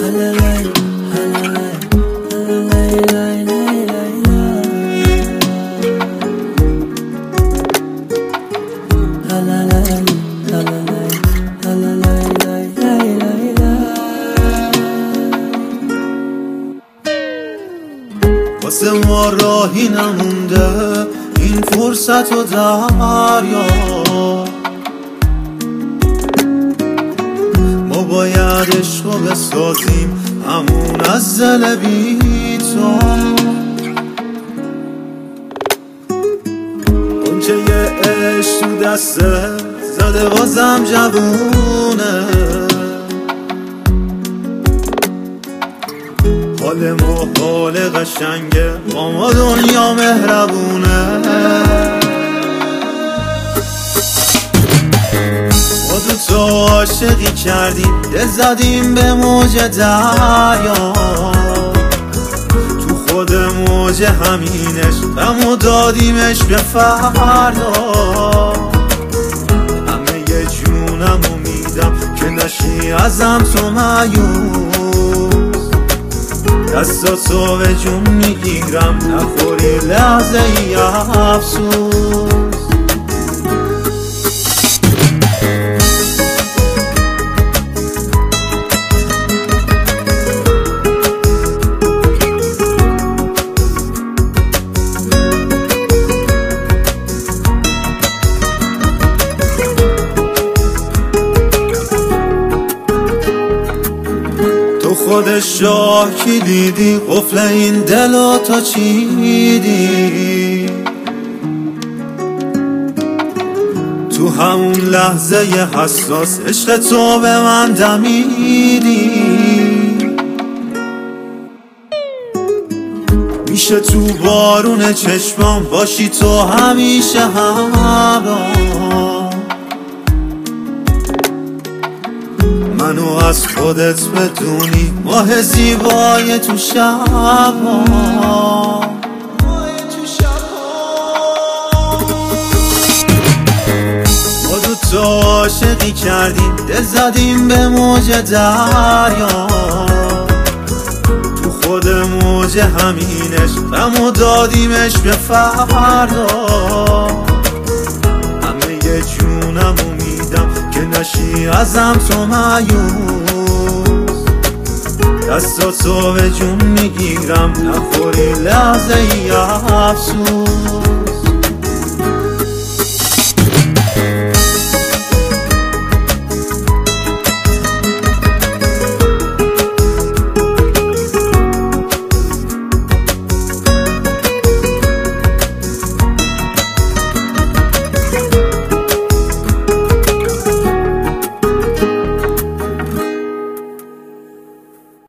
واسه ما راهی نمونده این فرصت و دریا، ما باید عشق بسازیم همون از دل بی تو. اونچه یه عشق تو دسته زده بازم جوونه، حال ما حال قشنگه با ما دنیا مهربونه. ما دوتا عاشقی کردیم دل زدیم به موج دریا، تو خود موج همینش غمو دادیمش به فردا. همه یه جونمو میدم که نشی ازم تو مایوس، دستاتو به جون میگیرم نخوری لحظه ای افسوس. خود شاه کی دیدی قفل این دلو تا چیدی، تو همون لحظه ی حساس عشق تو به من دمیدی. میشه تو بارون چشمام باشی تو همیشه همراه، منو از خودت بدونی ماه زیبای تو شبا. ما دوتا عاشقی کردیم دل زدیم به موج دریا، تو خود موج همینش غمو دادیمش به فردا. همه یه جونمو میدم که نشی ازم تو مایوس، دستاتو به جون میگیرم نخوری لحظه ای افسوس.